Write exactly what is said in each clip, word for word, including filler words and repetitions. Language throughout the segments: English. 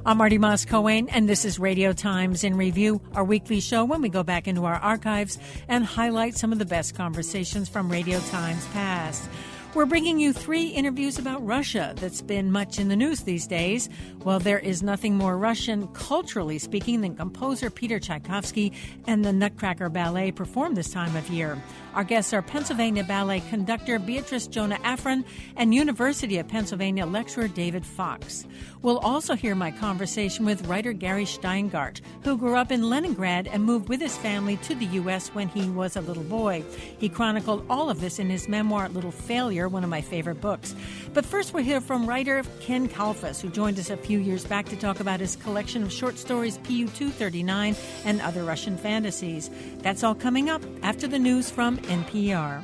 I'm Marty Moss-Coane, and this is Radio Times in Review, our weekly show when we go back into our archives and highlight some of the best conversations from Radio Times past. We're bringing you three interviews about Russia that's been much in the news these days. Well, there is nothing more Russian, culturally speaking, than composer Peter Tchaikovsky and the Nutcracker Ballet performed this time of year. Our guests are Pennsylvania Ballet conductor Beatrice Jonah Afrin and University of Pennsylvania lecturer David Fox. We'll also hear my conversation with writer Gary Steingart, who grew up in Leningrad and moved with his family to the U S when he was a little boy. He chronicled all of this in his memoir, Little Failure, one of my favorite books. But first we'll hear from writer Ken Kalfus, who joined us a few years back to talk about his collection of short stories P U two thirty-nine and other Russian fantasies. That's all coming up after the news from N P R.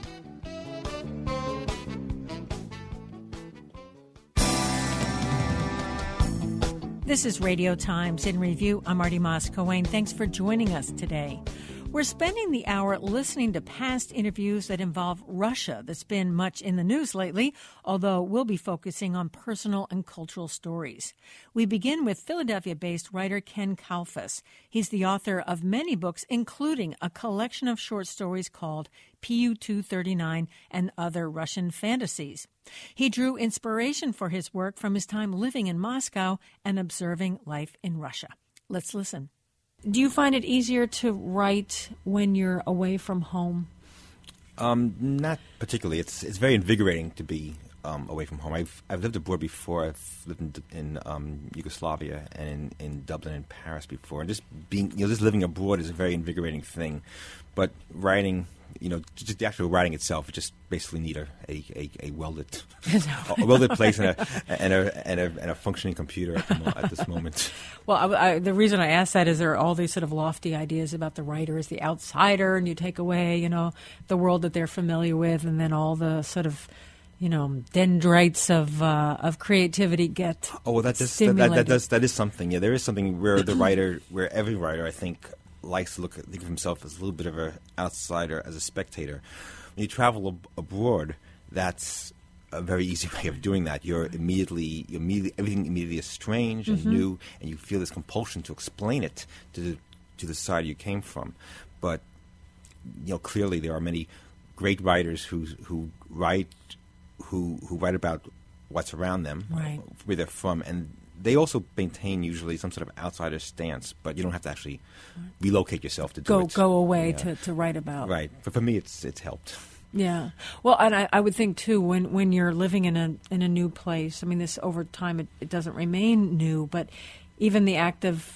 This is Radio Times in Review. I'm Marty Moss-Coane. Thanks for joining us today. We're spending the hour listening to past interviews that involve Russia that's been much in the news lately, although we'll be focusing on personal and cultural stories. We begin with Philadelphia-based writer Ken Kalfus. He's the author of many books, including a collection of short stories called P U two thirty-nine and Other Russian Fantasies. He drew inspiration for his work from his time living in Moscow and observing life in Russia. Let's listen. Do you find it easier to write when you're away from home? Um, not particularly. It's it's very invigorating to be um, away from home. I've I've lived abroad before. I've lived in, in um, Yugoslavia and in, in Dublin and Paris before. And just being, you know, just living abroad is a very invigorating thing. But writing, you know, just the actual writing itself, you just basically need a a, a, a well-lit, a well-lit place and a and a and a, and a functioning computer at, the mo- at this moment. Well, I, I, the reason I ask that is there are all these sort of lofty ideas about the writer as the outsider, and you take away, you know, the world that they're familiar with, and then all the sort of, you know, dendrites of uh, of creativity get oh, well, that does, stimulated. That, that, does, that is something. Yeah, there is something where the writer, where every writer, I think, likes to look at, think of himself as a little bit of an outsider, as a spectator. When you travel ab- abroad, that's a very easy way of doing that. You're immediately, you're immediately everything immediately is strange and Mm-hmm. new, and you feel this compulsion to explain it to the to the side you came from. But you know, clearly there are many great writers who who write who who write about what's around them, Right. where they're from, and they also maintain usually some sort of outsider stance, but you don't have to actually relocate yourself to do go it. go away Yeah. to, to write about. Right. But for me, it's it's helped. Yeah. Well, and I, I would think, too, when, when you're living in a in a new place, I mean, this over time, it, it doesn't remain new, but even the act of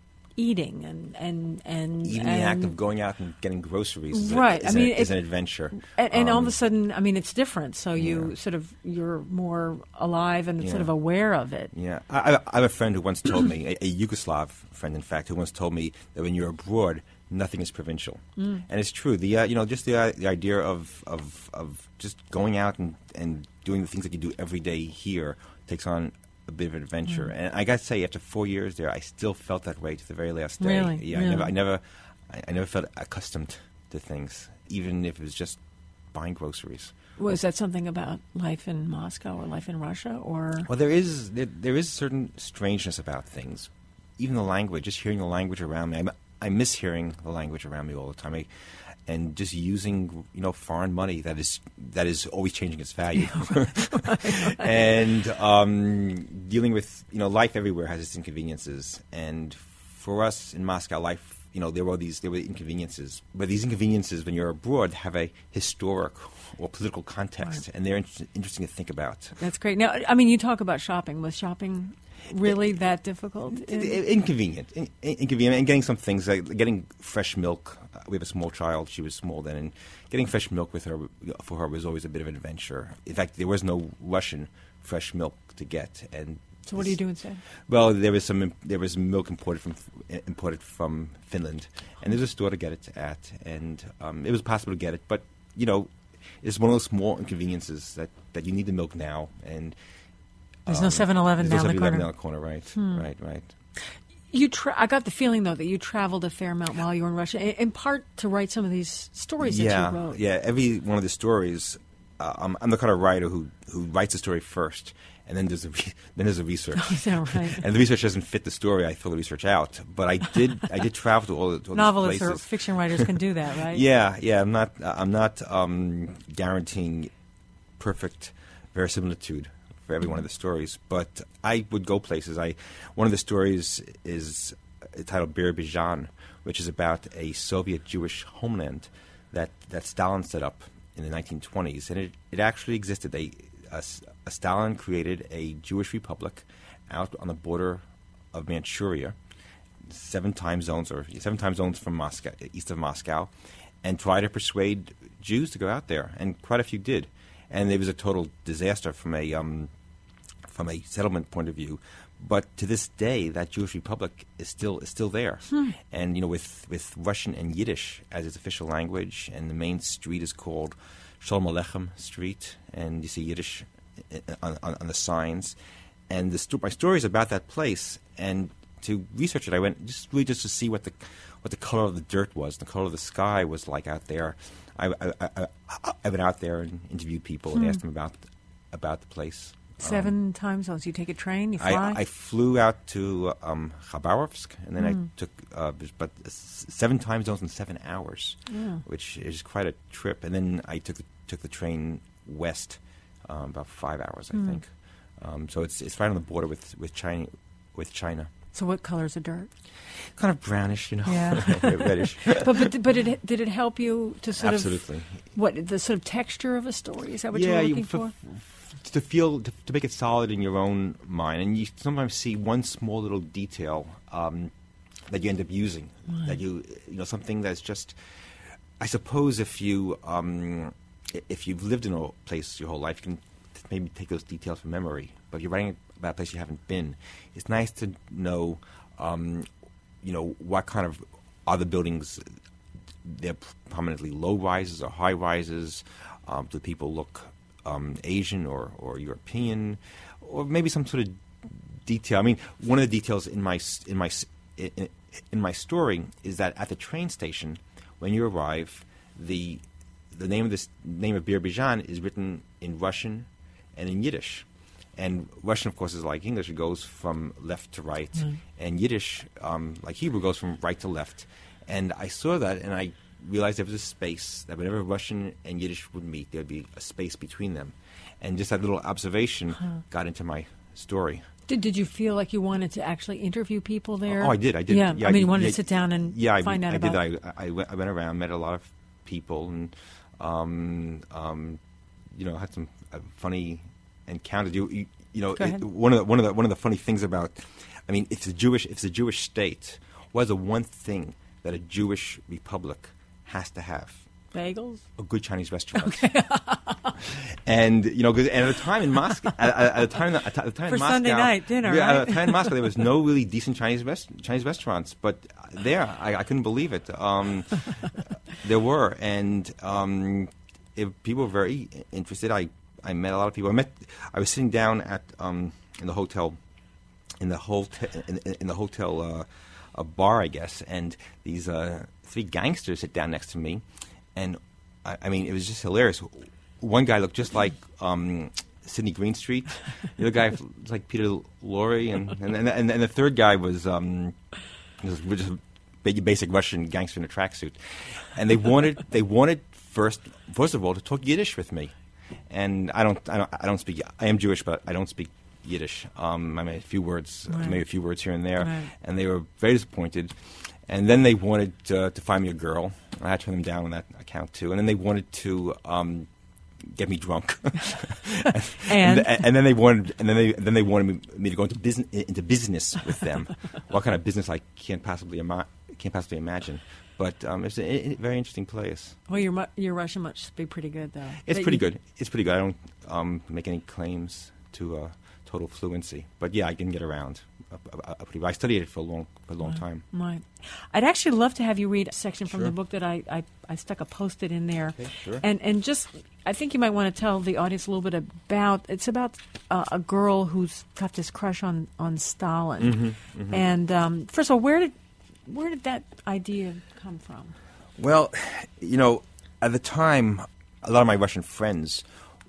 eating and... and, and Even and, the act of going out and getting groceries is, Right. a, is, I mean, a, is it- an adventure. And, and all of Um, a sudden, I mean, it's different. So you yeah. sort of, you're more alive and Yeah. sort of aware of it. Yeah. I, I I have a friend who once told me, a, a Yugoslav friend, in fact, who once told me that when you're abroad, nothing is provincial. Mm. And it's true. The uh, you know, just the, uh, the idea of, of, of just going out and, and doing the things that you do every day here takes on a bit of an adventure. Mm. And I got to say, after four years there, I still felt that way to the very last day. Really? Yeah, Really? I never, I never, I, I never felt accustomed to things, even if it was just buying groceries. Was that something about life in Moscow or life in Russia, or? Well, there is there, there is a certain strangeness about things. Even the language, just hearing the language around me. I'm, I miss hearing the language around me all the time. I, and just using, you know, foreign money that is that is always changing its value. And um, dealing with, you know, life everywhere has its inconveniences. And for us in Moscow, life, you know, there were these there were inconveniences. But these inconveniences, when you're abroad, have a historic or political context, Right. and they're inter- interesting to think about. That's great. Now, I mean, you talk about shopping. Was shopping really that difficult? In- Inconvenient, in- in- inconvenient, and getting some things like getting fresh milk. Uh, we have a small child; she was small then, and getting fresh milk with her for her was always a bit of an adventure. In fact, there was no Russian fresh milk to get, and So what do you do instead? well, there was some there was milk imported from imported from Finland, and there's a store to get it at, and um, it was possible to get it, but you know, it's one of those small inconveniences that, that you need the milk now, and There's no seven eleven there's down no the seven eleven corner. down the corner, right? Hmm. Right, right. You, tra- I got the feeling though that you traveled a fair amount while you were in Russia, in, in part to write some of these stories yeah, that you wrote. Yeah, every one of the stories uh, I'm, I'm the kind of writer who who writes a story first, and then there's a re- then there's a research. Oh, is that right? And the research doesn't fit the story. I throw the research out. But I did I did travel to all, the, to all Novelists these or places. fiction writers can do that, right? Yeah, yeah. I'm not I'm not um, guaranteeing perfect verisimilitude for every one of the stories, but I would go places. I one of the stories is titled Birobidzhan, which is about a Soviet Jewish homeland that, that Stalin set up in the nineteen twenties, and it, it actually existed. They, a, a Stalin created a Jewish republic out on the border of Manchuria, seven time zones or seven time zones from Moscow, east of Moscow, and tried to persuade Jews to go out there, and quite a few did. And it was a total disaster from a um, from a settlement point of view. But to this day, that Jewish republic is still is still there, hmm. and you know, with, with Russian and Yiddish as its official language, and the main street is called Shalom Aleichem Street, and you see Yiddish on, on, on the signs. And the sto- my story is about that place, and to research it, I went just really just to see what the what the color of the dirt was, the color of the sky was like out there. I I, I, I, I went out there and interviewed people hmm. and asked them about about the place. Seven um, time zones. You take a train, you fly? I, I flew out to um, Khabarovsk, and then mm. I took uh, but seven time zones in seven hours, yeah. which is quite a trip. And then I took the, took the train west, um, about five hours, I mm. think. Um, so it's it's right on the border with with China. With China. So what color is the dirt? Kind of brownish, you know, yeah. reddish. but but but it, did it help you to sort Absolutely. of what the sort of texture of a story? Is that what yeah, you were looking you, for? F- to feel to, to make it solid in your own mind, and you sometimes see one small little detail um, that you end up using. Right. That you you know something that's just. I suppose if you um, if you've lived in a place your whole life, you can t- maybe take those details from memory. But if you're writing about a place you haven't been, it's nice to know, um, you know, what kind of other buildings. They're prominently low rises or high rises. Um, do people look um, Asian or, or European, or maybe some sort of detail? I mean, one of the details in my in my in, in my story is that at the train station, when you arrive, the the name of this name of Birobidzhan is written in Russian and in Yiddish. And Russian, of course, is like English. It goes from left to right. Mm. And Yiddish, um, like Hebrew, goes from right to left. And I saw that, and I realized there was a space, that whenever Russian and Yiddish would meet, there would be a space between them. And just that little observation huh. got into my story. Did Did you feel like you wanted to actually interview people there? Oh, I did. I did. Yeah, yeah I mean, I you wanted yeah, to sit down and yeah, find I, out I about did. I, I, went, I went around, met a lot of people, and, um, um, you know, had some uh, funny encounters. You, you, you know, it, one of the one of the one of the funny things about, I mean, it's a Jewish it's a Jewish state. What is the one thing that a Jewish republic has to have? Bagels? A good Chinese restaurant. Okay. And you know, cause, and at the time in Moscow, at, at, at the time, at the time for in Moscow, Sunday night dinner, yeah, right? At the time in Moscow, there was no really decent Chinese rest, Chinese restaurants, but there, I, I couldn't believe it. Um, there were, and um, it, people were very interested. I, I met a lot of people. I met. I was sitting down at um, in the hotel, in the hotel, in, in the hotel uh, a bar, I guess, and these uh, three gangsters sit down next to me. And, I, I mean, it was just hilarious. One guy looked just like um, Sidney Greenstreet. The other guy was like Peter Lorre. And and, and, and, and the third guy was, um, was just a basic Russian gangster in a tracksuit. And they wanted, they wanted first, first of all, to talk Yiddish with me. And I don't, I don't, I don't speak, I am Jewish, but I don't speak Yiddish. Um, I mean, a few words, right. maybe a few words here and there. Right. And they were very disappointed. And then they wanted uh, to find me a girl. I had to turn them down on that account too. And then they wanted to um, get me drunk. and, and? and and then they wanted and then they then they wanted me, me to go into business into business with them. What kind of business I can't possibly ima- can't possibly imagine. But um, it's a, a very interesting place. Well, your mu- your Russian must be pretty good, though. It's but pretty you... good. It's pretty good. I don't um, make any claims to uh, total fluency, but yeah, I can get around. A, a, a pretty, I studied it for a long, for a long right. time. Right. I'd actually love to have you read a section from sure. the book that I, I, I stuck a post-it in there, okay, sure. and and just I think you might want to tell the audience a little bit about. It's about uh, a girl who's got this crush on on Stalin, mm-hmm, mm-hmm. and um, first of all, where did where did that idea come from? Well, you know, at the time, a lot of my Russian friends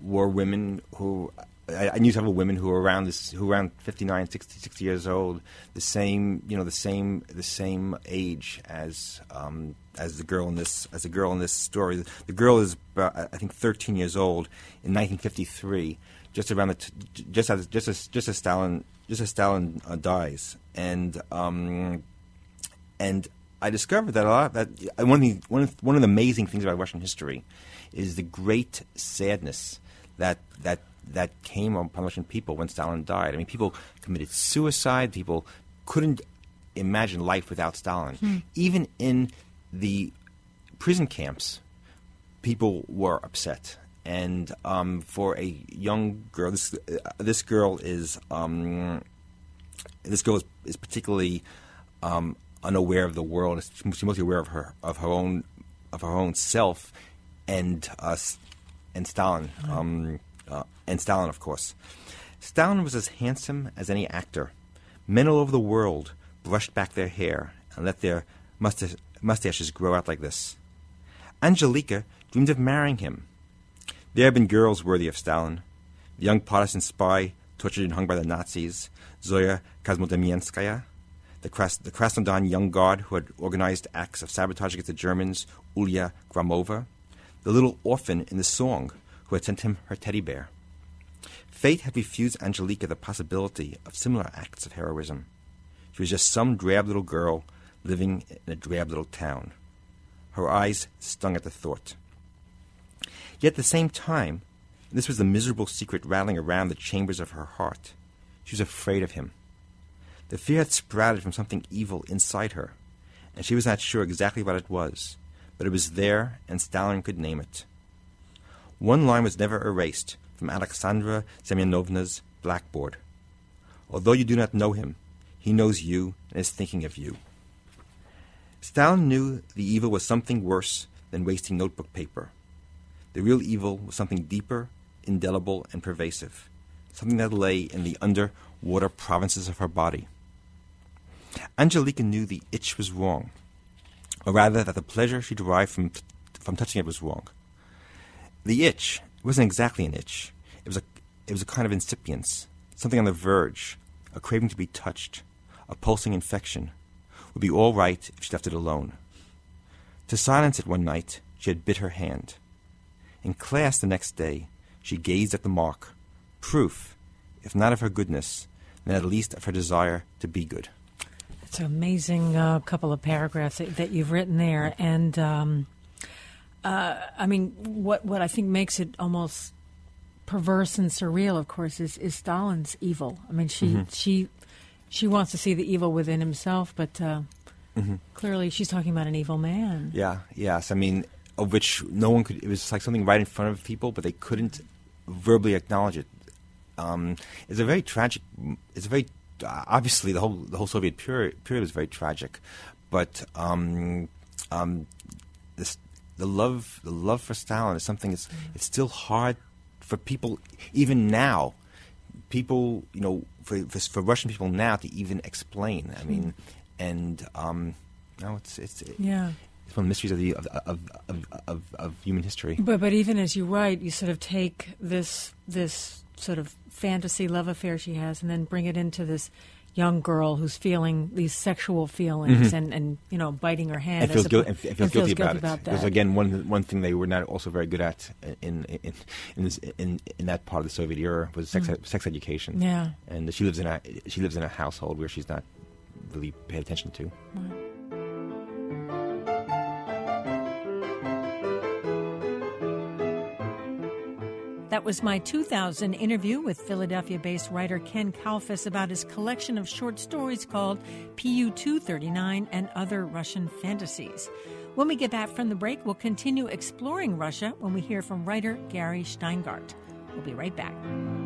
were women who I, I knew several women who were around this, who were around fifty-nine, sixty, sixty years old, the same, you know, the same, the same age as um, as the girl in this, as the girl in this story. The girl is, about, I think, thirteen years old in nineteen fifty-three, just around the, t- just as, just as, just as Stalin, just as Stalin uh, dies, and um, and I discovered that a lot. That one of the, one of, one of the amazing things about Russian history is the great sadness that that. that came upon Russian people when Stalin died. I mean, people committed suicide. People couldn't imagine life without Stalin. Hmm. Even in the prison camps, people were upset. And um, for a young girl, this uh, this girl is um, this girl is, is particularly um, unaware of the world. She's mostly aware of her of her own of her own self, and uh, and Stalin. Hmm. Um, Uh, and Stalin, of course. Stalin was as handsome as any actor. Men all over the world brushed back their hair and let their mustache, mustaches grow out like this. Angelika dreamed of marrying him. There have been girls worthy of Stalin. The young Protestant spy tortured and hung by the Nazis, Zoya Kosmodemyanskaya, the, Kras- the Krasnodar young guard who had organized acts of sabotage against the Germans, Ulya Gramova, the little orphan in the song who had sent him her teddy bear. Fate had refused Angelika the possibility of similar acts of heroism. She was just some drab little girl living in a drab little town. Her eyes stung at the thought. Yet at the same time, and this was the miserable secret rattling around the chambers of her heart, she was afraid of him. The fear had sprouted from something evil inside her, and she was not sure exactly what it was, but it was there, and Stalin could name it. One line was never erased from Alexandra Semyonovna's blackboard. Although you do not know him, he knows you and is thinking of you. Stalin knew the evil was something worse than wasting notebook paper. The real evil was something deeper, indelible, and pervasive, something that lay in the underwater provinces of her body. Angelika knew the itch was wrong, or rather that the pleasure she derived from, t- from touching it was wrong. The itch wasn't exactly an itch. It was a it was a kind of incipience, something on the verge, a craving to be touched, a pulsing infection. Would be all right if she left it alone. To silence it one night, she had bit her hand. In class the next day, she gazed at the mark, proof, if not of her goodness, then at least of her desire to be good. It's an amazing uh, couple of paragraphs that, that you've written there, and. Um Uh, I mean, what what I think makes it almost perverse and surreal, of course, is, is Stalin's evil. I mean, she mm-hmm. she she wants to see the evil within himself, but uh, mm-hmm. clearly she's talking about an evil man. Yeah, yes. I mean, of which no one could. It was like something right in front of people, but they couldn't verbally acknowledge it. Um, it's a very tragic. It's a very uh, obviously the whole the whole Soviet period period was very tragic, but um, um, this. The love, the love for Stalin is something. It's it's still hard for people, even now. People, you know, for for, for Russian people now to even explain. I mean, and um, no, it's it's yeah. It's one of the mysteries of the of of, of, of, of human history. But but even as you write, you sort of take this this sort of fantasy love affair she has, and then bring it into this young girl who's feeling these sexual feelings mm-hmm. and, and, you know, biting her hand. And feels, guil- and, f- and feels, and feels guilty, guilty about, about it. that. Because, again, one one thing they were not also very good at in in in, this, in, in that part of the Soviet era was sex mm. sex education. Yeah. And she lives in a she lives in a household where she's not really paid attention to. Right. That was my two thousand interview with Philadelphia-based writer Ken Kalfas about his collection of short stories called P U two thirty-nine and Other Russian Fantasies. When we get back from the break, we'll continue exploring Russia when we hear from writer Gary Shteyngart. We'll be right back.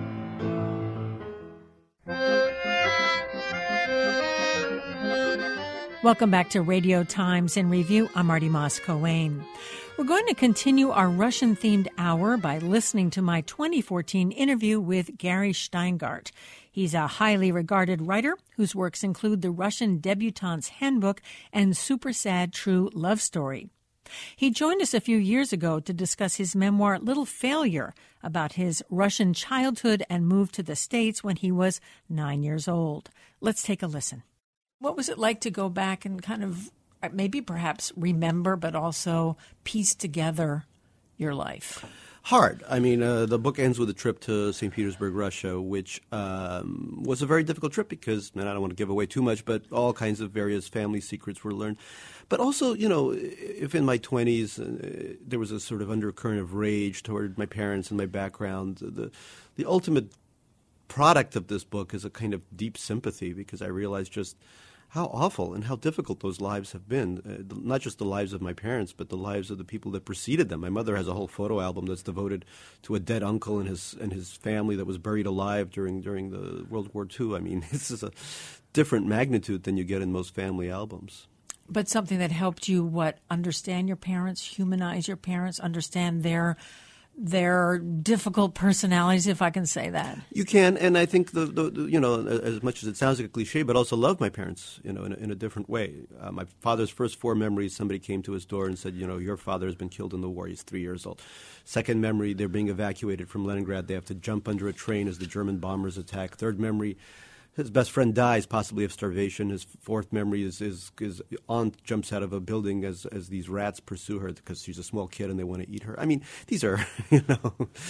Welcome back to Radio Times in Review. I'm Marty Moss-Coane. We're going to continue our Russian-themed hour by listening to my twenty fourteen interview with Gary Shteyngart. He's a highly regarded writer whose works include The Russian Debutante's Handbook and Super Sad True Love Story. He joined us a few years ago to discuss his memoir, Little Failure, about his Russian childhood and move to the States when he was nine years old. Let's take a listen. What was it like to go back and kind of maybe perhaps remember, but also piece together your life? Hard. I mean, uh, the book ends with a trip to Saint Petersburg, Russia, which um, was a very difficult trip because, and I don't want to give away too much, but all kinds of various family secrets were learned. But also, you know, if in my twenties uh, there was a sort of undercurrent of rage toward my parents and my background, the the ultimate product of this book is a kind of deep sympathy because I realized just how awful and how difficult those lives have been, uh, not just the lives of my parents, but the lives of the people that preceded them. My mother has a whole photo album that's devoted to a dead uncle and his and his family that was buried alive during during the World War Two. I mean, this is a different magnitude than you get in most family albums. But something that helped you, what, understand your parents, humanize your parents, understand their their difficult personalities, if I can say that. You can, and I think the, the, the you know, as much as it sounds like a cliche, but also love my parents, you know, in a, in a different way. Uh, my father's first four memories, somebody came to his door and said, you know, your father has been killed in the war. He's three years old. Second memory, they're being evacuated from Leningrad. They have to jump under a train as the German bombers attack. Third memory, his best friend dies, possibly of starvation. His fourth memory is his, his aunt jumps out of a building as as these rats pursue her because she's a small kid and they want to eat her. I mean, these are, you know,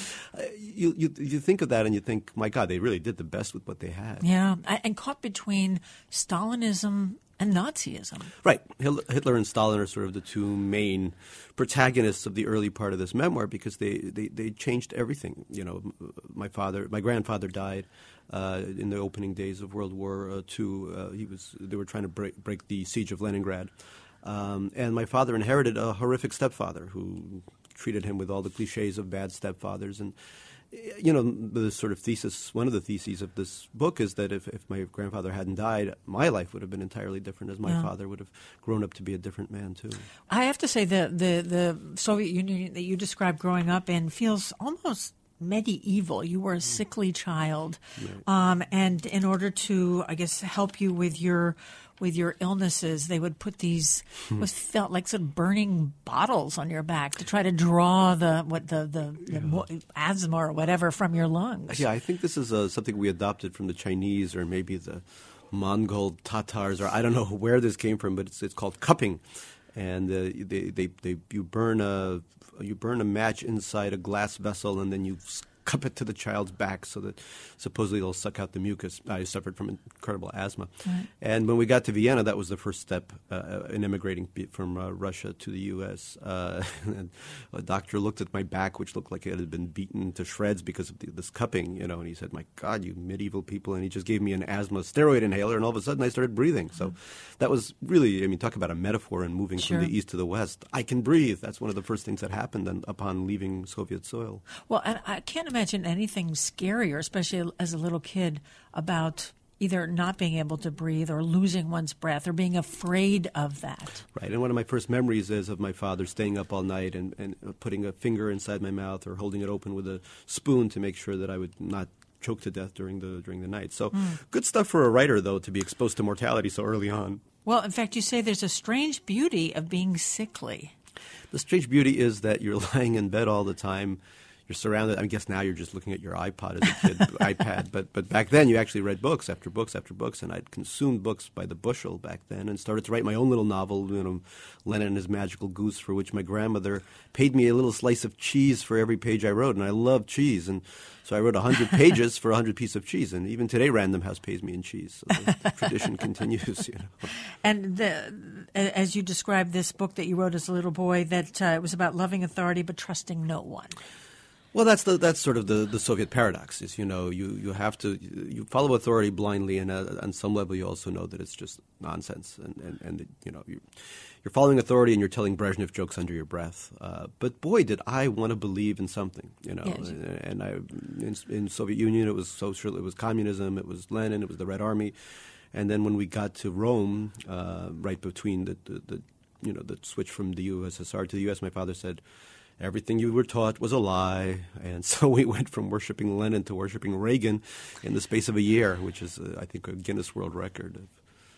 you, you you think of that and you think, my God, they really did the best with what they had. Yeah, and caught between Stalinism and Nazism. Right. Hitler and Stalin are sort of the two main protagonists of the early part of this memoir because they, they, they changed everything. You know, my father, my grandfather died uh, in the opening days of World War Two. Uh, he was they were trying to break, break the siege of Leningrad. Um, and my father inherited a horrific stepfather who treated him with all the cliches of bad stepfathers. And you know, the sort of thesis, one of the theses of this book is that if, if my grandfather hadn't died, my life would have been entirely different as my yeah. father would have grown up to be a different man, too. I have to say the, the, the Soviet Union that you described growing up in feels almost medieval. You were a sickly child. Right. Um, and in order to, I guess, help you with your with your illnesses, they would put these what felt like sort of burning bottles on your back to try to draw the what the the, the yeah. asthma or whatever from your lungs. Yeah, I think this is uh, something we adopted from the Chinese or maybe the Mongol Tatars, or I don't know where this came from, but it's it's called cupping, and uh, they, they they you burn a you burn a match inside a glass vessel and then you cup it to the child's back so that supposedly it'll suck out the mucus. I suffered from incredible asthma. Right. And when we got to Vienna, that was the first step uh, in immigrating from uh, Russia to the U S Uh, and a doctor looked at my back, which looked like it had been beaten to shreds because of the, this cupping, you know, and he said, my God, you medieval people. And he just gave me an asthma steroid inhaler, and all of a sudden I started breathing. So mm-hmm. that was really, I mean, talk about a metaphor in moving sure. from the east to the west. I can breathe. That's one of the first things that happened then, upon leaving Soviet soil. Well, and I can't imagine anything scarier, especially as a little kid, about either not being able to breathe or losing one's breath or being afraid of that. Right. And one of my first memories is of my father staying up all night and, and putting a finger inside my mouth or holding it open with a spoon to make sure that I would not choke to death during the during the night. So mm. good stuff for a writer, though, to be exposed to mortality so early on. Well, in fact, you say there's a strange beauty of being sickly. The strange beauty is that you're lying in bed all the time. You're surrounded. I guess now you're just looking at your iPod as a kid, iPad. But but back then you actually read books after books after books, and I'd consumed books by the bushel back then, and started to write my own little novel, you know, Lenin and His Magical Goose, for which my grandmother paid me a little slice of cheese for every page I wrote, and I love cheese, and so I wrote a hundred pages for a hundred pieces of cheese, and even today Random House pays me in cheese. So the tradition continues, you know. And the, as you described this book that you wrote as a little boy, that uh, it was about loving authority but trusting no one. Well, that's the that's sort of the, the Soviet paradox. Is you know you, you have to you follow authority blindly, and uh, on some level you also know that it's just nonsense, and and, and you know you, you're following authority and you're telling Brezhnev jokes under your breath. Uh, but boy, did I want to believe in something, you know. Yes. And, and I in, in Soviet Union it was social, it was communism, it was Lenin, it was the Red Army, and then when we got to Rome, uh, right between the, the, the you know the switch from the U S S R to the U S, my father said, everything you were taught was a lie, and so we went from worshiping Lenin to worshiping Reagan in the space of a year, which is, uh, I think, a Guinness World Record.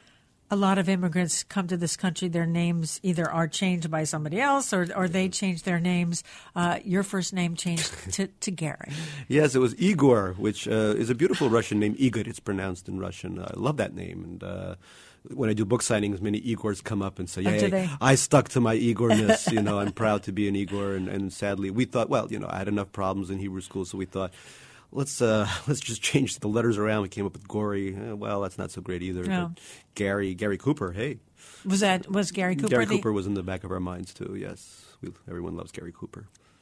A lot of immigrants come to this country, their names either are changed by somebody else or, or they change their names. Uh, your first name changed to, to Gary. Yes, it was Igor, which uh, is a beautiful Russian name. Igor, it's pronounced in Russian. I love that name. And uh, when I do book signings, many Igors come up and say, Oh, do hey, they? I stuck to my Igorness. You know, I'm proud to be an Igor. And, and sadly, we thought, well, you know, I had enough problems in Hebrew school, so we thought, Let's uh, let's just change the letters around. We came up with Gory. Uh, well, that's not so great either. No. But Gary, Gary Cooper. Hey, Was that was Gary Cooper? Gary the, Cooper was in the back of our minds too. Yes, we, everyone loves Gary Cooper.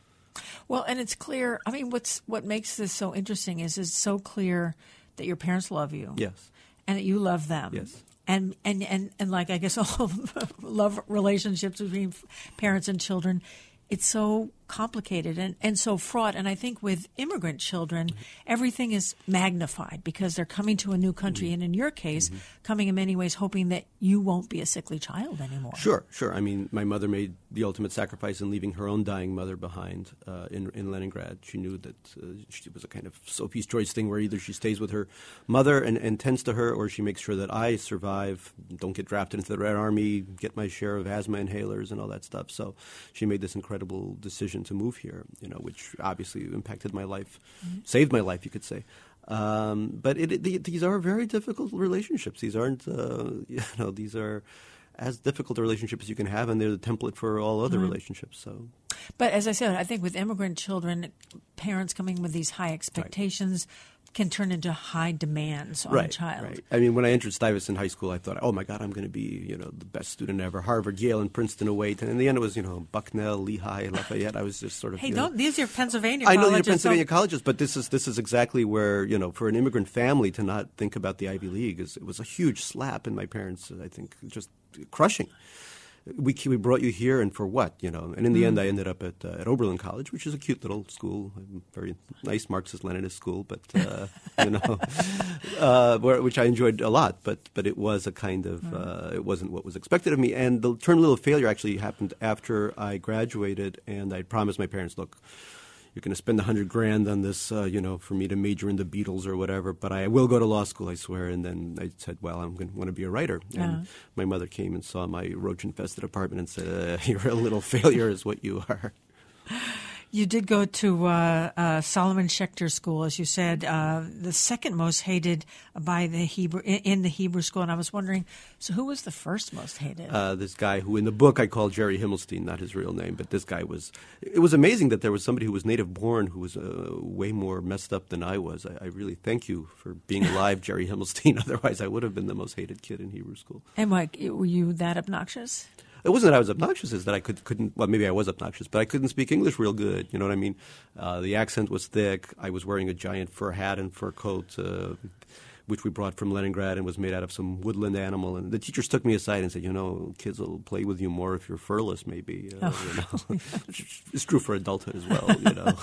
Well, and it's clear. I mean, what's what makes this so interesting is it's so clear that your parents love you. Yes, and that you love them. Yes. And, and, and, and like I guess all love relationships between parents and children, it's so complicated and, and so fraught. And I think with immigrant children, mm-hmm. everything is magnified because they're coming to a new country. Mm-hmm. And in your case, mm-hmm. coming in many ways hoping that you won't be a sickly child anymore. Sure, sure. I mean, my mother made the ultimate sacrifice in leaving her own dying mother behind uh, in, in Leningrad. She knew that uh, she was a kind of Sophie's Choice thing where either she stays with her mother and, and tends to her, or she makes sure that I survive, don't get drafted into the Red Army, get my share of asthma inhalers and all that stuff. So she made this incredible decision to move here, you know, which obviously impacted my life, mm-hmm. saved my life, you could say. Um, but it, it, these are very difficult relationships. These aren't, uh, you know, these are as difficult a relationship as you can have, and they're the template for all other mm-hmm. relationships. So, but as I said, I think with immigrant children, parents coming with these high expectations. Right. Can turn into high demands on right, a child. Right. I mean, when I entered Stuyvesant High School, I thought, oh, my God, I'm going to be, you know, the best student ever. Harvard, Yale, and Princeton await. And in the end, it was, you know, Bucknell, Lehigh, Lafayette. I was just sort of, Hey, you don't know, these are Pennsylvania I colleges. know these are Pennsylvania so- colleges, but this is this is exactly where, you know, for an immigrant family to not think about the Ivy League, is it was a huge slap in my parents, I think, just crushing. We we brought you here, and for what, you know? And in the mm. end, I ended up at uh, at Oberlin College, which is a cute little school, a very nice Marxist-Leninist school, but uh, you know, uh, where, which I enjoyed a lot. But but it was a kind of uh, it wasn't what was expected of me. And the turn a little failure actually happened after I graduated, and I promised my parents, look, you're going to spend a hundred grand on this, uh, you know, for me to major in the Beatles or whatever, but I will go to law school, I swear. And then I said, well, I'm going to want to be a writer. And uh-huh. my mother came and saw my roach-infested apartment and said, uh, you're a little failure is what you are. You did go to uh, uh, Solomon Schechter School, as you said, uh, the second most hated by the Hebrew in, in the Hebrew school. And I was wondering, so who was the first most hated? Uh, this guy who, in the book, I call Jerry Himmelstein, not his real name, but this guy was. It was amazing that there was somebody who was native born who was uh, way more messed up than I was. I, I really thank you for being alive, Jerry Himmelstein. Otherwise, I would have been the most hated kid in Hebrew school. And what, were you that obnoxious? It wasn't that I was obnoxious; it's that I could, couldn't. Well, maybe I was obnoxious, but I couldn't speak English real good. You know what I mean? Uh, the accent was thick. I was wearing a giant fur hat and fur coat, uh, which we brought from Leningrad and was made out of some woodland animal. And the teachers took me aside and said, "You know, kids will play with you more if you're furless, maybe." Uh, oh. You know? It's true for adulthood as well. You know.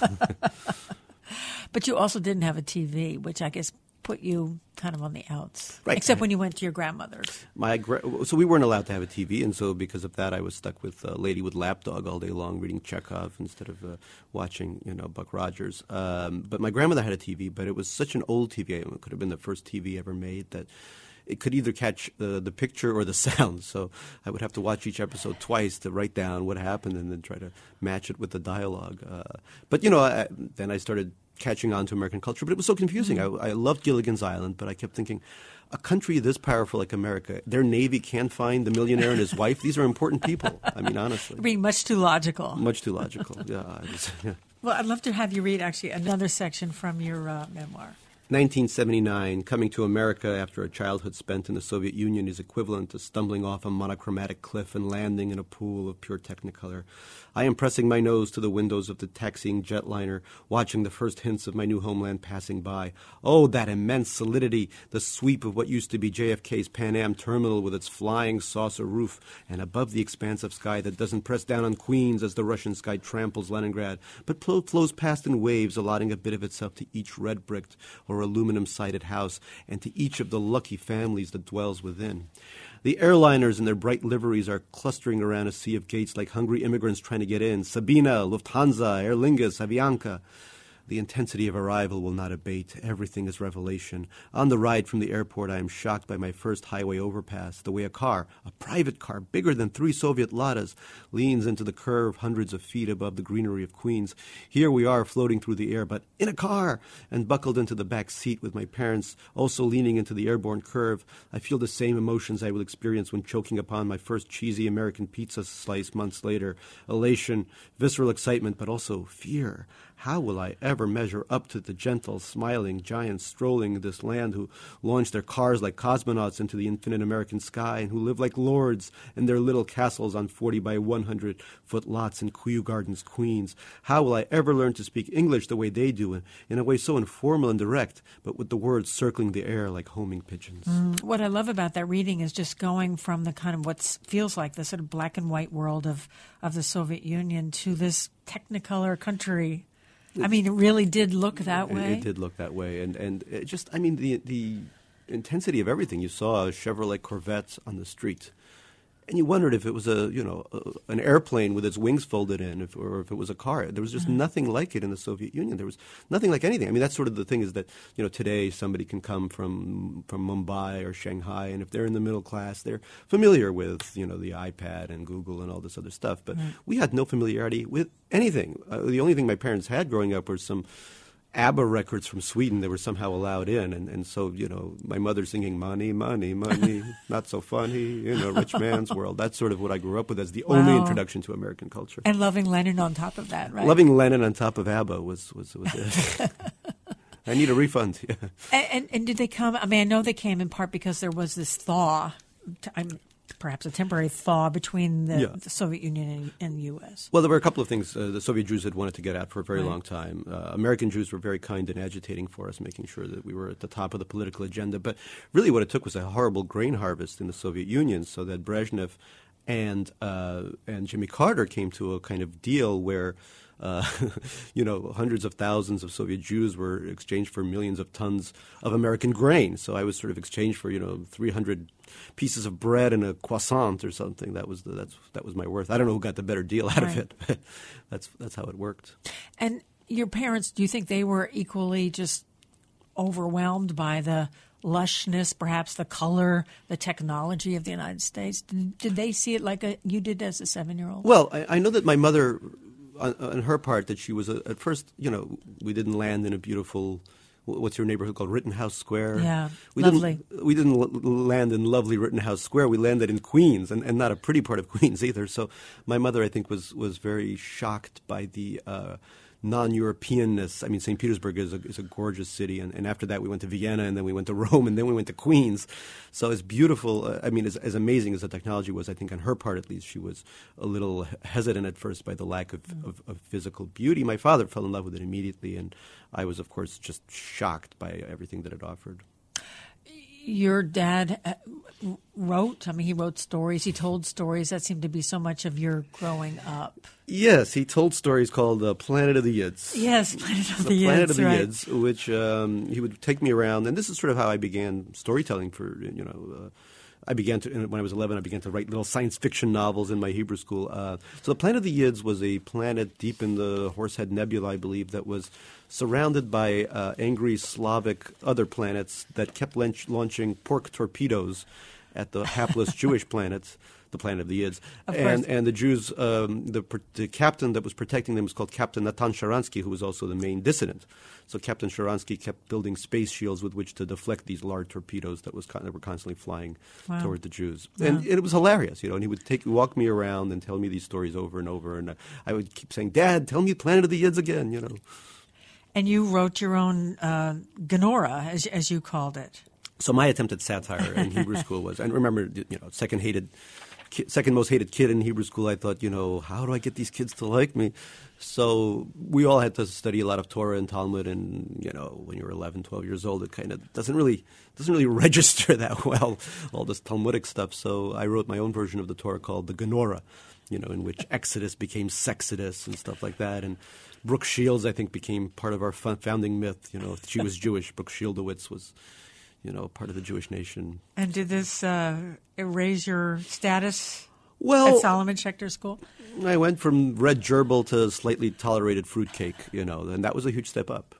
But you also didn't have a T V, which I guess put you kind of on the outs, right? Except when you went to your grandmother's. My gra- so we weren't allowed to have a T V, and so because of that, I was stuck with a Lady with Lapdog all day long, reading Chekhov instead of uh, watching, you know, Buck Rogers. Um, but my grandmother had a T V, but it was such an old T V. It could have been the first T V ever made that. It could either catch the the picture or the sound, so I would have to watch each episode twice to write down what happened and then try to match it with the dialogue. Uh, but, you know, I, then I started catching on to American culture, but it was so confusing. Mm-hmm. I, I loved Gilligan's Island, but I kept thinking, a country this powerful like America, their Navy can't find the millionaire and his wife? These are important people. I mean, honestly. You're being much too logical. Much too logical, yeah, I was, yeah. Well, I'd love to have you read, actually, another section from your uh, memoir. nineteen seventy-nine, coming to America after a childhood spent in the Soviet Union is equivalent to stumbling off a monochromatic cliff and landing in a pool of pure technicolor. I am pressing my nose to the windows of the taxiing jetliner, watching the first hints of my new homeland passing by. Oh, that immense solidity, the sweep of what used to be J F K's Pan Am terminal with its flying saucer roof, and above the expanse of sky that doesn't press down on Queens as the Russian sky tramples Leningrad, but pl- flows past in waves, allotting a bit of itself to each red-bricked or aluminum-sided house, and to each of the lucky families that dwells within. The airliners in their bright liveries are clustering around a sea of gates like hungry immigrants trying to get in. Sabina, Lufthansa, Aer Lingus, Avianca. The intensity of arrival will not abate. Everything is revelation. On the ride from the airport, I am shocked by my first highway overpass, the way a car, a private car bigger than three Soviet Ladas, leans into the curve hundreds of feet above the greenery of Queens. Here we are floating through the air, but in a car, and buckled into the back seat with my parents also leaning into the airborne curve. I feel the same emotions I will experience when choking upon my first cheesy American pizza slice months later. Elation, visceral excitement, but also fear. How will I ever measure up to the gentle, smiling giants strolling this land who launch their cars like cosmonauts into the infinite American sky and who live like lords in their little castles on forty by one hundred foot lots in Kew Gardens, Queens? How will I ever learn to speak English the way they do, in, in a way so informal and direct, but with the words circling the air like homing pigeons? Mm, what I love about that reading is just going from the kind of what feels like the sort of black and white world of, of the Soviet Union to this technicolor country. I mean, it really did look that way. It, it did look that way, and and it just, I mean, the the intensity of everything. You saw Chevrolet Corvettes on the street, and you wondered if it was a you know a, an airplane with its wings folded in, if, or if it was a car. There was just mm-hmm. nothing like it in the Soviet Union. There was nothing like anything. I mean, that's sort of the thing is that you know today somebody can come from from Mumbai or Shanghai, and if they're in the middle class, they're familiar with you know the iPad and Google and all this other stuff. But right. we had no familiarity with anything. Uh, the only thing my parents had growing up were some ABBA records from Sweden that were somehow allowed in, and, and so, you know, my mother singing money, money, money, not so funny, in a rich man's world. That's sort of what I grew up with as the wow. only introduction to American culture. And loving Lennon on top of that, right? Loving Lennon on top of ABBA was, was, was it. I need a refund. Yeah. And, and, and did they come, I mean, I know they came in part because there was this thaw, I'm perhaps a temporary thaw between the, yeah. the Soviet Union and, and the U S. Well, there were a couple of things uh, the Soviet Jews had wanted to get at for a very right. long time. Uh, American Jews were very kind and agitating for us, making sure that we were at the top of the political agenda. But really what it took was a horrible grain harvest in the Soviet Union so that Brezhnev and uh, and Jimmy Carter came to a kind of deal where Uh, you know, hundreds of thousands of Soviet Jews were exchanged for millions of tons of American grain. So I was sort of exchanged for, you know, three hundred pieces of bread and a croissant or something. That was the, that's that was my worth. I don't know who got the better deal out right. of it, but that's that's how it worked. And your parents, do you think they were equally just overwhelmed by the lushness, perhaps the color, the technology of the United States? Did, did they see it like a, you did as a seven-year-old? Well, I, I know that my mother, on, on her part, that she was a, at first, you know, we didn't land in a beautiful, what's your neighborhood called, Rittenhouse Square? Yeah, we lovely. Didn't, we didn't l- land in lovely Rittenhouse Square. We landed in Queens, and, and not a pretty part of Queens either. So my mother, I think, was, was very shocked by the uh, non-Europeanness. I mean, Saint Petersburg is a, is a gorgeous city, and, and after that we went to Vienna, and then we went to Rome, and then we went to Queens. So it's beautiful. Uh, I mean, as, as amazing as the technology was, I think on her part at least, she was a little hesitant at first by the lack of, mm. of, of physical beauty. My father fell in love with it immediately, and I was, of course, just shocked by everything that it offered. Your dad wrote, I mean, he wrote stories, he told stories. That seemed to be so much of your growing up. Yes, he told stories called uh, Planet of the Yids. Yes, Planet of the, the Yids. Planet of the right. Yids, which um, he would take me around. And this is sort of how I began storytelling for, you know, uh, I began to, when I was eleven, I began to write little science fiction novels in my Hebrew school. Uh, so the Planet of the Yids was a planet deep in the Horsehead Nebula, I believe, that was surrounded by uh, angry Slavic other planets that kept launch- launching pork torpedoes at the hapless Jewish planet, the Planet of the Yids. Of and, course. and the Jews, um, the, the captain that was protecting them was called Captain Natan Sharansky, who was also the main dissident. So Captain Sharansky kept building space shields with which to deflect these large torpedoes that was con- that were constantly flying wow. toward the Jews. Wow. And it was hilarious, you know. And he would take walk me around and tell me these stories over and over. And I would keep saying, "Dad, tell me Planet of the Yids again," you know. And you wrote your own uh, Genora, as, as you called it. So my attempt at satire in Hebrew school was, and remember, you know, second hated, ki- second most hated kid in Hebrew school. I thought, you know, how do I get these kids to like me? So we all had to study a lot of Torah and Talmud, and you know, when you're eleven, twelve years old, it kind of doesn't really doesn't really register that well, all this Talmudic stuff. So I wrote my own version of the Torah called the Genora, you know, in which Exodus became Sexodus and stuff like that, and Brooke Shields, I think, became part of our founding myth. You know, she was Jewish. Brooke Shieldowitz was, you know, part of the Jewish nation. And did this uh, erase your status? Well, at Solomon Schechter School? I went from red gerbil to slightly tolerated fruitcake, you know, and that was a huge step up.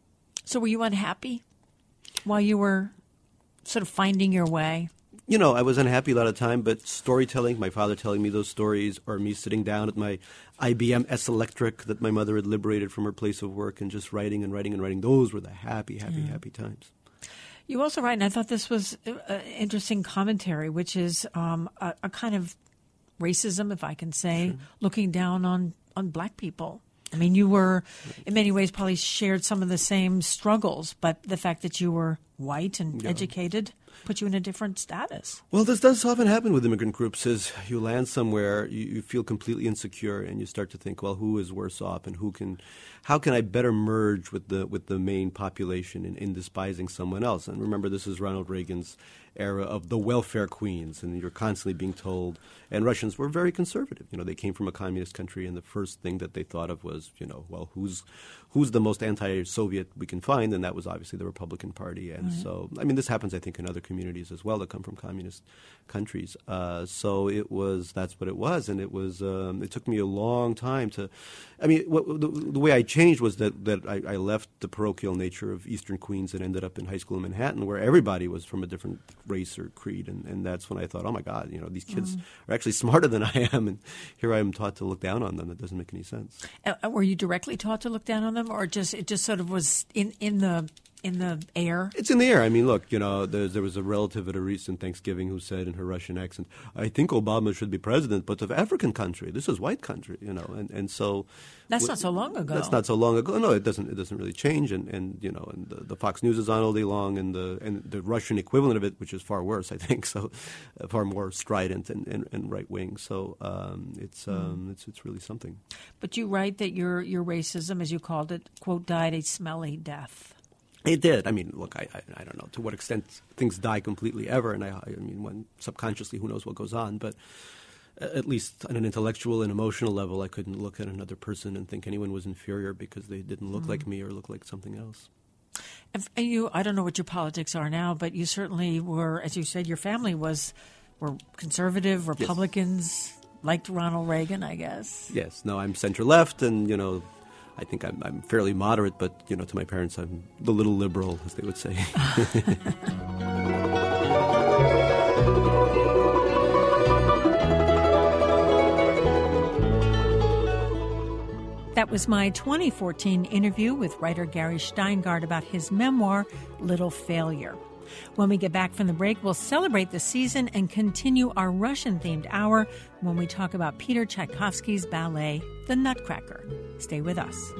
So were you unhappy while you were sort of finding your way? You know, I was unhappy a lot of time, but storytelling, my father telling me those stories, or me sitting down at my I B M S Electric that my mother had liberated from her place of work and just writing and writing and writing, those were the happy, happy, yeah. happy times. You also write, and I thought this was an interesting commentary, which is um, a, a kind of racism, if I can say, sure. looking down on, on black people. I mean, you were, in many ways, probably shared some of the same struggles, but the fact that you were white and yeah. educated put you in a different status. Well, this does often happen with immigrant groups is you land somewhere, you, you feel completely insecure, and you start to think, well, who is worse off, and who can, how can I better merge with the with the main population in, in despising someone else? And remember, this is Ronald Reagan's era of the welfare queens, and you're constantly being told, and Russians were very conservative. You know, they came from a communist country, and the first thing that they thought of was, you know, well, who's who's the most anti-Soviet we can find, and that was obviously the Republican Party. And mm-hmm. so, I mean, this happens, I think, in other communities as well that come from communist countries. Uh, so it was, that's what it was, and it was, um, it took me a long time to, I mean, what, the, the way I changed was that, that I, I left the parochial nature of Eastern Queens and ended up in high school in Manhattan, where everybody was from a different race or creed, and, and that's when I thought, oh my God, you know, these kids mm. are actually smarter than I am, and here I am taught to look down on them. That doesn't make any sense. Uh, were you directly taught to look down on them, or just it just sort of was in, in the in the air? It's in the air. I mean, look, you know, there, there was a relative at a recent Thanksgiving who said in her Russian accent, I think Obama should be president, but of African country. This is white country, you know, and, and so... That's not so long ago. That's not so long ago. No, it doesn't It doesn't really change, and, and you know, and the, the Fox News is on all day long, and the and the Russian equivalent of it, which is far worse, I think, so uh, far more strident and, and, and right-wing. So um, it's, um, mm. it's it's really something. But you write that your your racism, as you called it, quote, died a smelly death. It did. I mean, look, I, I I don't know to what extent things die completely ever, and I I mean, when subconsciously, who knows what goes on, but at least on an intellectual and emotional level, I couldn't look at another person and think anyone was inferior because they didn't look mm. like me or look like something else. If you, I don't know what your politics are now, but you certainly were, as you said, your family was were conservative, Republicans, yes. liked Ronald Reagan, I guess. Yes. No, I'm center-left, and, you know, I think I'm, I'm fairly moderate, but, you know, to my parents, I'm the little liberal, as they would say. That was my twenty fourteen interview with writer Gary Shteyngart about his memoir, Little Failure. When we get back from the break, we'll celebrate the season and continue our Russian-themed hour when we talk about Peter Tchaikovsky's ballet, The Nutcracker. Stay with us.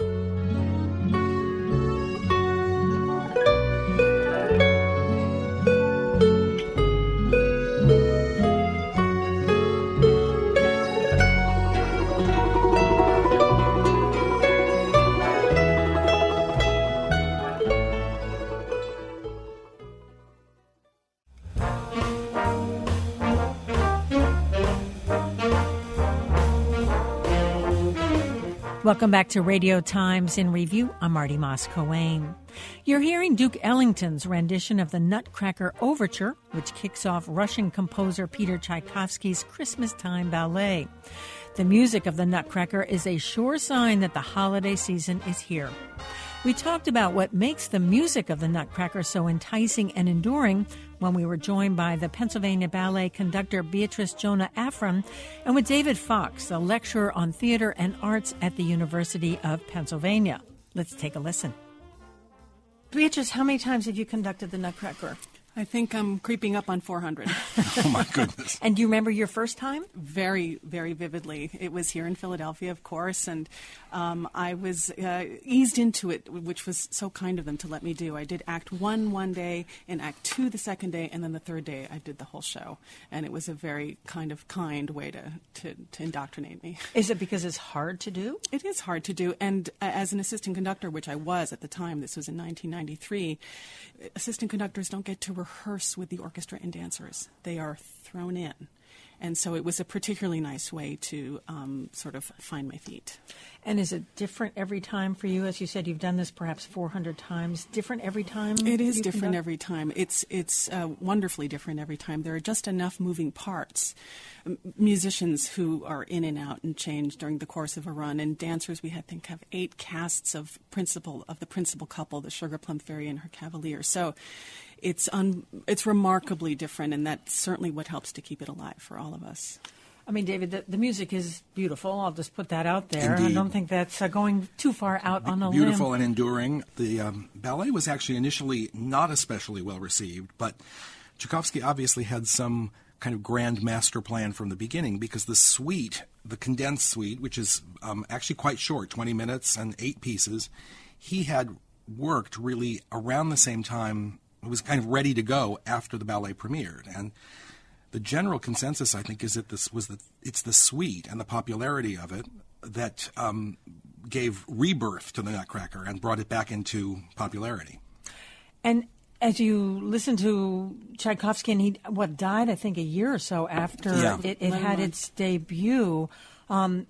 Welcome back to Radio Times in Review. I'm Marty Moss-Coane. You're hearing Duke Ellington's rendition of the Nutcracker Overture, which kicks off Russian composer Peter Tchaikovsky's Christmas-time ballet. The music of the Nutcracker is a sure sign that the holiday season is here. We talked about what makes the music of the Nutcracker so enticing and enduring when we were joined by the Pennsylvania Ballet conductor Beatrice Jonah Afram and with David Fox, a lecturer on theater and arts at the University of Pennsylvania. Let's take a listen. Beatrice, how many times have you conducted the Nutcracker? I think I'm creeping up on four hundred. Oh, my goodness. And do you remember your first time? Very, very vividly. It was here in Philadelphia, of course, and um, I was uh, eased into it, which was so kind of them to let me do. I did Act One one day, and Act Two the second day, and then the third day I did the whole show. And it was a very kind of kind way to, to, to indoctrinate me. Is it because it's hard to do? It is hard to do, and uh, as an assistant conductor, which I was at the time, this was in nineteen ninety-three, assistant conductors don't get to rehearse with the orchestra and dancers. They are thrown in. And so it was a particularly nice way to um, sort of find my feet. And is it different every time for you? As you said, you've done this perhaps four hundred times. Different every time? It is you different conduct? every time. It's it's uh, wonderfully different every time. There are just enough moving parts. M- musicians who are in and out and change during the course of a run, and dancers, we I think have eight casts of principal of the principal couple, the Sugar Plum Fairy and her Cavalier. So it's un, it's remarkably different, and that's certainly what helps to keep it alive for all of us. I mean, David, the, the music is beautiful. I'll just put that out there. Indeed. I don't think that's uh, going too far out on a limb. Beautiful and enduring. The um, ballet was actually initially not especially well received, but Tchaikovsky obviously had some kind of grand master plan from the beginning, because the suite, the condensed suite, which is um, actually quite short, twenty minutes and eight pieces, he had worked really around the same time. It was kind of ready to go after the ballet premiered. And the general consensus, I think, is that this was the it's the suite and the popularity of it that um, gave rebirth to the Nutcracker and brought it back into popularity. And as you listen to Tchaikovsky, and he what died, I think, a year or so after Yeah. it, it had its debut. Um,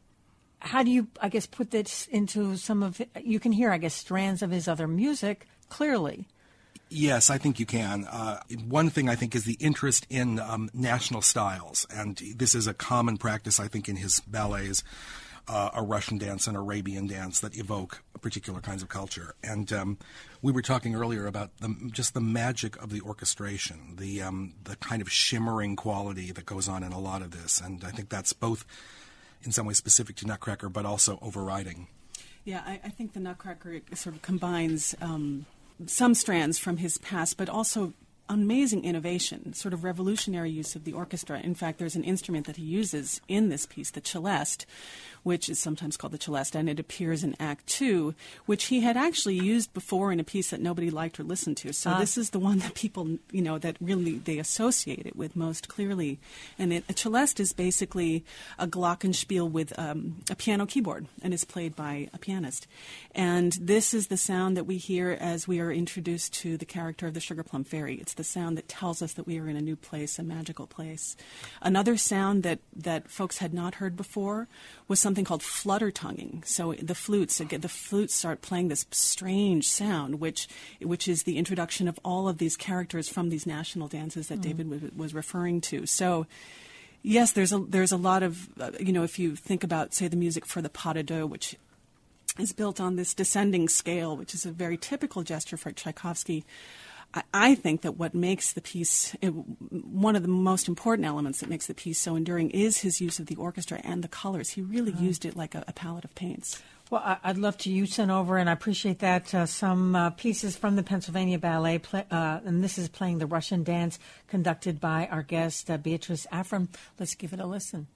how do you, I guess, put this into some of? You can hear, I guess, strands of his other music clearly. Yes, I think you can. Uh, one thing I think is the interest in um, national styles, and this is a common practice, I think, in his ballets, uh, a Russian dance and Arabian dance that evoke particular kinds of culture. And um, we were talking earlier about the, just the magic of the orchestration, the um, the kind of shimmering quality that goes on in a lot of this, and I think that's both in some way specific to Nutcracker, but also overriding. Yeah, I, I think the Nutcracker sort of combines Um, some strands from his past, but also amazing innovation, sort of revolutionary use of the orchestra. In fact, there's an instrument that he uses in this piece, the celeste, which is sometimes called the celeste, and it appears in Act Two, which he had actually used before in a piece that nobody liked or listened to. So Ah. this is the one that people, you know, that really they associate it with most clearly. And it, a celeste is basically a glockenspiel with um, a piano keyboard, and is played by a pianist. And this is the sound that we hear as we are introduced to the character of the Sugar Plum Fairy. It's the sound that tells us that we are in a new place, a magical place. Another sound that, that folks had not heard before was something called flutter tonguing. So the flutes, again, the flutes start playing this strange sound, which which is the introduction of all of these characters from these national dances that mm. David was, was referring to. So, yes, there's a there's a lot of uh, you know, if you think about, say, the music for the pas de deux, which is built on this descending scale, which is a very typical gesture for Tchaikovsky. I think that what makes the piece, it, one of the most important elements that makes the piece so enduring is his use of the orchestra and the colors. He really uh-huh. used it like a, a palette of paints. Well, I, I'd love to you send over, and I appreciate that, uh, some uh, pieces from the Pennsylvania Ballet, play, uh, and this is playing the Russian dance conducted by our guest, uh, Beatrice Afram. Let's give it a listen.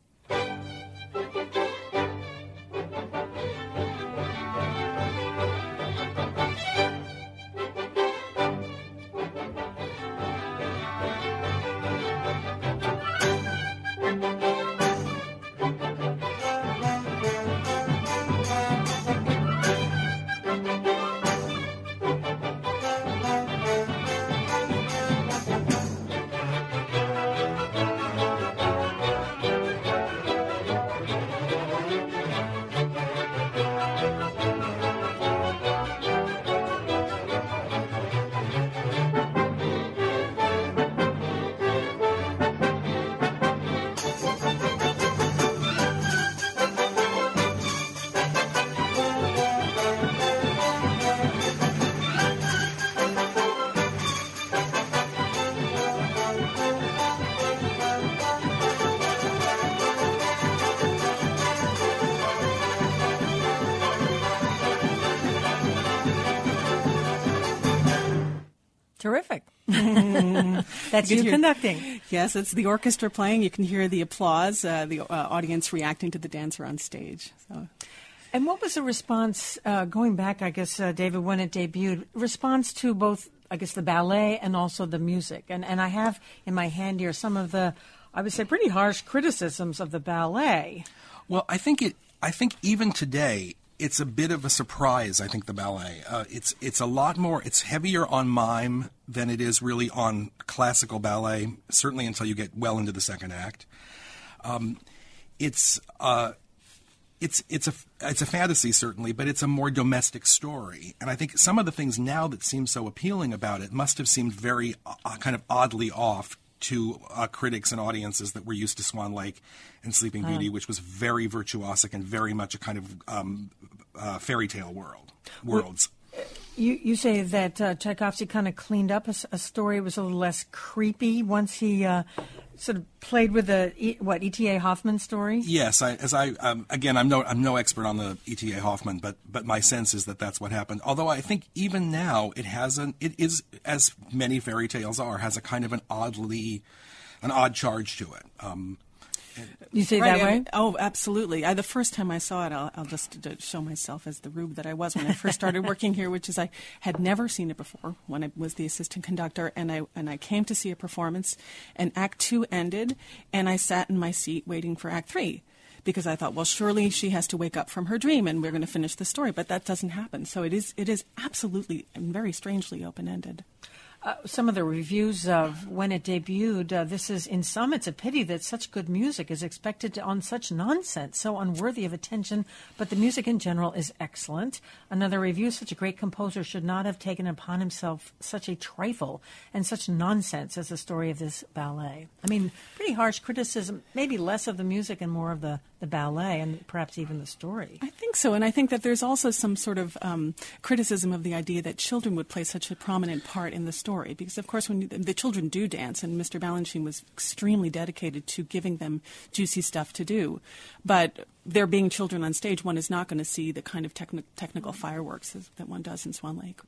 Terrific. That's you, you conducting. Yes, it's the orchestra playing. You can hear the applause, uh, the uh, audience reacting to the dancer on stage. So. And what was the response, uh, going back, I guess, uh, David, when it debuted, response to both, I guess, the ballet and also the music? And, and I have in my hand here some of the, I would say, pretty harsh criticisms of the ballet. Well, I think it. I think even today, it's a bit of a surprise, I think, the ballet. Uh, it's it's a lot more, it's heavier on mime than it is really on classical ballet, certainly until you get well into the second act. Um, it's uh, it's it's a it's a fantasy, certainly, but it's a more domestic story. And I think some of the things now that seem so appealing about it must have seemed very uh, kind of oddly off to uh, critics and audiences that were used to Swan Lake and Sleeping Beauty, which was very virtuosic and very much a kind of um, uh, fairy tale world worlds. Well, you you say that uh, Tchaikovsky kind of cleaned up a, a story. It was a little less creepy once he uh, sort of played with the e, what E T A Hoffman story. Yes, I, as I um, again, I'm no I'm no expert on the E T A Hoffman, but but my sense is that that's what happened. Although I think even now it has an it is, as many fairy tales are, has a kind of an oddly an odd charge to it. Um, You say Right, that way? I mean, oh, absolutely. I, the first time I saw it, I'll, I'll just to show myself as the rube that I was when I first started working here, which is I had never seen it before when I was the assistant conductor, and I and I came to see a performance, and Act Two ended, and I sat in my seat waiting for Act Three, because I thought, well, surely she has to wake up from her dream, and we're going to finish the story, but that doesn't happen. So it is it is absolutely and very strangely open-ended. Uh, some of the reviews of when it debuted, uh, this is, in some, it's a pity that such good music is expected to, on such nonsense, so unworthy of attention, but the music in general is excellent. Another review, such a great composer should not have taken upon himself such a trifle and such nonsense as the story of this ballet. I mean, pretty harsh criticism, maybe less of the music and more of the, the ballet and perhaps even the story. I think so, and I think that there's also some sort of um, criticism of the idea that children would play such a prominent part in the story. Because, of course, when you, the children do dance, and Mister Balanchine was extremely dedicated to giving them juicy stuff to do, but there being children on stage, one is not going to see the kind of techni- technical fireworks as, that one does in Swan Lake.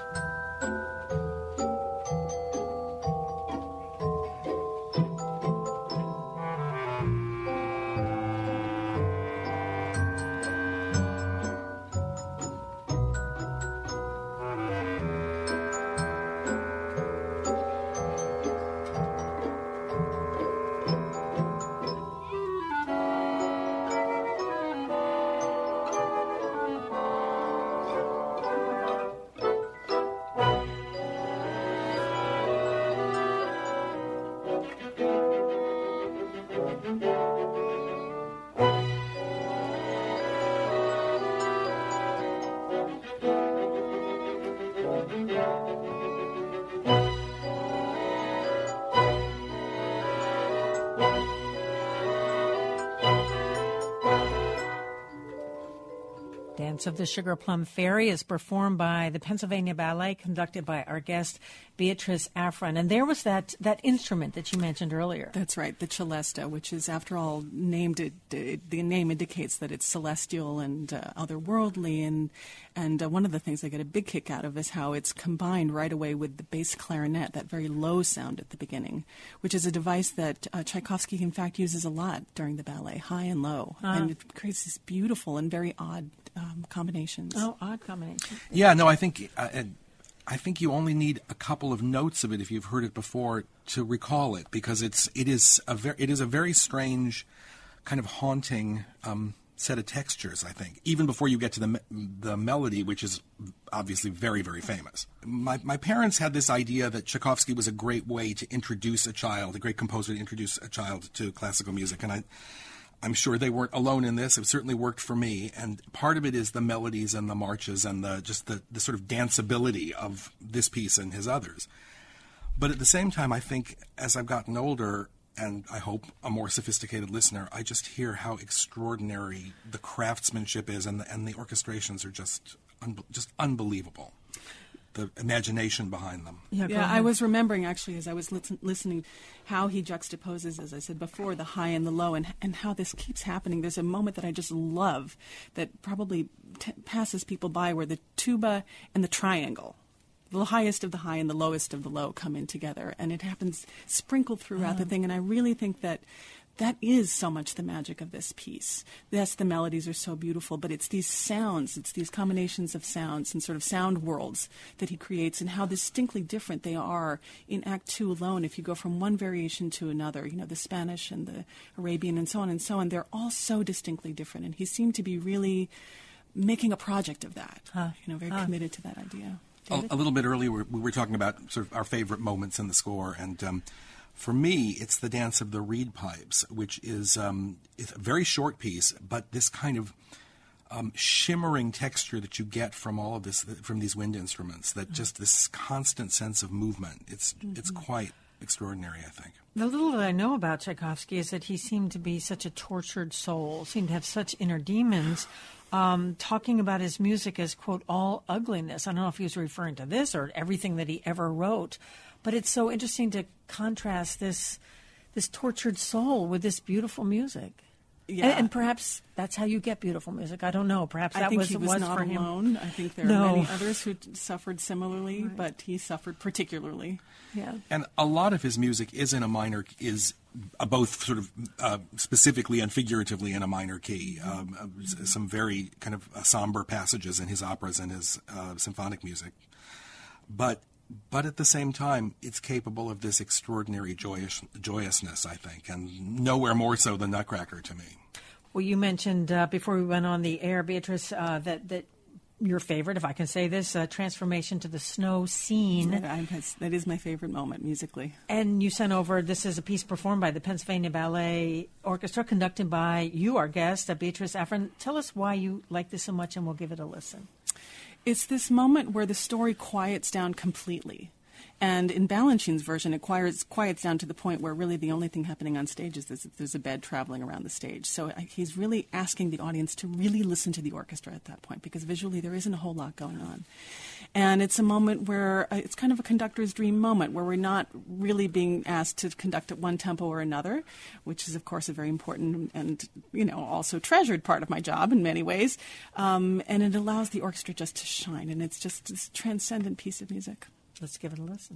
Dance of the Sugar Plum Fairy is performed by the Pennsylvania Ballet, conducted by our guest, Beatrice Afron. And there was that, that instrument that you mentioned earlier. That's right, the celesta, which is, after all, named. It, it, the name indicates that it's celestial and uh, otherworldly. And, and uh, one of the things I get a big kick out of is how it's combined right away with the bass clarinet, that very low sound at the beginning, which is a device that uh, Tchaikovsky, in fact, uses a lot during the ballet, high and low. Uh-huh. And it creates these beautiful and very odd Um, combinations. Oh, odd combinations. Yeah, no, I think uh, I think you only need a couple of notes of it if you've heard it before to recall it, because it's it is a very it is a very strange, kind of haunting um, set of textures. I think even before you get to the me- the melody, which is obviously very very famous. My my parents had this idea that Tchaikovsky was a great way to introduce a child, a great composer to introduce a child to classical music, and I. I'm sure they weren't alone in this. It certainly worked for me. And part of it is the melodies and the marches and the just the, the sort of danceability of this piece and his others. But at the same time, I think as I've gotten older, and I hope a more sophisticated listener, I just hear how extraordinary the craftsmanship is, and the, and the orchestrations are just un- just unbelievable. The imagination behind them. Yeah, yeah I was remembering, actually, as I was listen- listening, how he juxtaposes, as I said before, the high and the low, and and how this keeps happening. There's a moment that I just love that probably t- passes people by, where the tuba and the triangle, the highest of the high and the lowest of the low, come in together, and it happens sprinkled throughout uh-huh. the thing. And I really think that that is so much the magic of this piece. Yes, the melodies are so beautiful, but it's these sounds, it's these combinations of sounds and sort of sound worlds that he creates, and how distinctly different they are in Act Two alone. If you go from one variation to another, you know, the Spanish and the Arabian and so on and so on, they're all so distinctly different. And he seemed to be really making a project of that. Huh. You know, very Huh. committed to that idea. A, David? a little bit earlier, we were talking about sort of our favorite moments in the score, and um, for me, it's the dance of the reed pipes, which is um, it's a very short piece, but this kind of um, shimmering texture that you get from all of this, from these wind instruments, that just this constant sense of movement. It's mm-hmm. it's quite extraordinary, I think. The little that I know about Tchaikovsky is that he seemed to be such a tortured soul, seemed to have such inner demons. Um, talking about his music as, quote, all ugliness. I don't know if he was referring to this or everything that he ever wrote, but it's so interesting to contrast this this tortured soul with this beautiful music. Yeah. And, and perhaps that's how you get beautiful music. I don't know. Perhaps that I think was he it was, was not for him. alone. I think there No. are many others who suffered similarly, Right. but he suffered particularly. Yeah. And a lot of his music is in a minor, is uh, both sort of uh, specifically and figuratively in a minor key. Um, uh, s- some very kind of uh, somber passages in his operas and his uh, symphonic music. But but at the same time, it's capable of this extraordinary joyous, joyousness, I think, and nowhere more so than Nutcracker to me. Well, you mentioned uh, before we went on the air, Beatrice, uh, that, that your favorite, if I can say this, uh, transformation to the snow scene. That, I'm- that is my favorite moment musically. And you sent over, this is a piece performed by the Pennsylvania Ballet Orchestra, conducted by you, our guest, uh, Beatrice Afrin. Tell us why you like this so much, and we'll give it a listen. It's this moment where the story quiets down completely. And in Balanchine's version, it quiets, quiets down to the point where really the only thing happening on stage is there's, there's a bed traveling around the stage. So I, he's really asking the audience to really listen to the orchestra at that point, because visually there isn't a whole lot going on. And it's a moment where uh, it's kind of a conductor's dream moment, where we're not really being asked to conduct at one tempo or another, which is, of course, a very important and, you know, also treasured part of my job in many ways. Um, and it allows the orchestra just to shine, and it's just this transcendent piece of music. Let's give it a listen.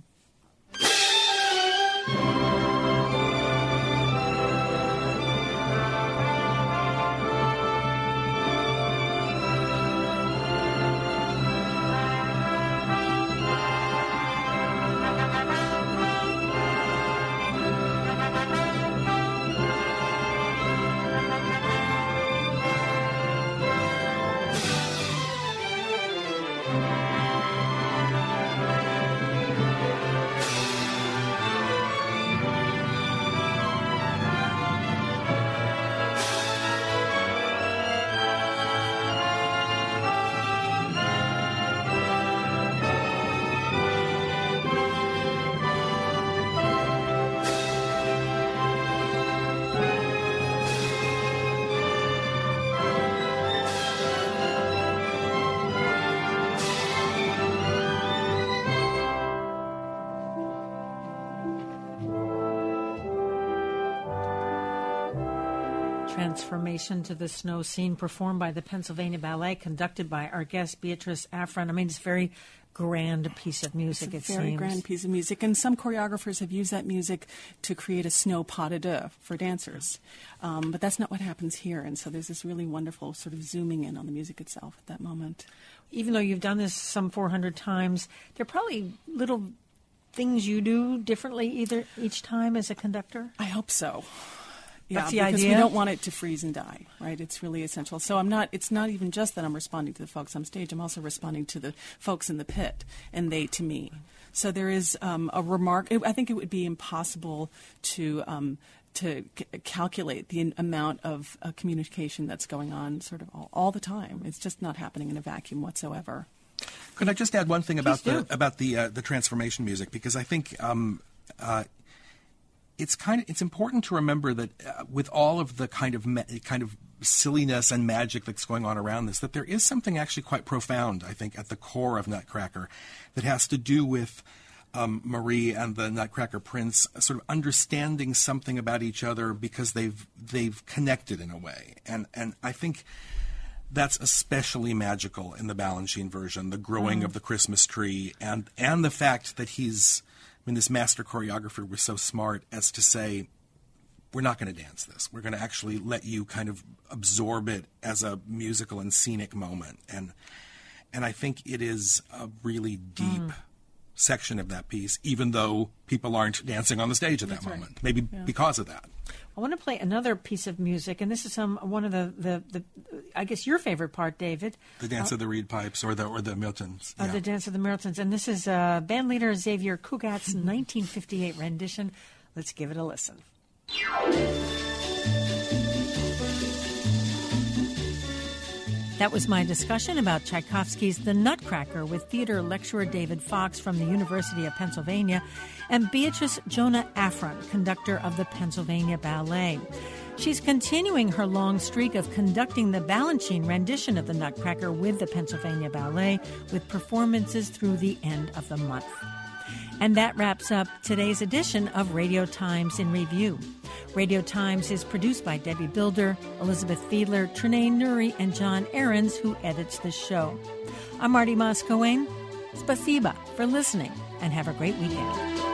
Transformation to the Snow Scene, performed by the Pennsylvania Ballet, conducted by our guest Beatrice Afrin. I mean, it's a very grand piece of music, It's a it very seems. grand piece of music, and some choreographers have used that music to create a snow pas de deux for dancers. Um, but that's not what happens here, and so there's this really wonderful sort of zooming in on the music itself at that moment. Even though you've done this some four hundred times, there are probably little things you do differently either each time as a conductor? I hope so. Yeah, That's the because idea? we don't want it to freeze and die, right? It's really essential. So I'm not. It's not even just that I'm responding to the folks on stage. I'm also responding to the folks in the pit, and they to me. So there is um, a remark. I think it would be impossible to um, to c- calculate the in- amount of uh, communication that's going on, sort of all, all the time. It's just not happening in a vacuum whatsoever. Could I just add one thing about Please the do. about the uh, the transformation music, because I think um, uh, it's kind of it's important to remember that uh, with all of the kind of ma- kind of silliness and magic that's going on around this, that there is something actually quite profound, I think, at the core of Nutcracker, that has to do with um, Marie and the Nutcracker Prince sort of understanding something about each other because they've they've connected in a way, and and I think that's especially magical in the Balanchine version, the growing of the Christmas tree, and and the fact that he's, I mean, this master choreographer was so smart as to say, we're not going to dance this. We're going to actually let you kind of absorb it as a musical and scenic moment. And and I think it is a really deep, section of that piece, even though people aren't dancing on the stage at that That's right. moment. Maybe Yeah. because of that. I want to play another piece of music, and this is some one of the, the, the I guess your favorite part, David. The Dance of the Reed Pipes or the or the Miltons. Of yeah. the Dance of the Miltons. And this is uh, band leader Xavier Cugat's nineteen fifty-eight rendition. Let's give it a listen. That was my discussion about Tchaikovsky's The Nutcracker with theater lecturer David Fox from the University of Pennsylvania and Beatrice Jonah Afron, conductor of the Pennsylvania Ballet. She's continuing her long streak of conducting the Balanchine rendition of The Nutcracker with the Pennsylvania Ballet, with performances through the end of the month. And that wraps up today's edition of Radio Times in Review. Radio Times is produced by Debbie Builder, Elizabeth Fiedler, Trinae Nuri, and John Ahrens, who edits the show. I'm Marty Moscowane. Spasiba for listening, and have a great weekend.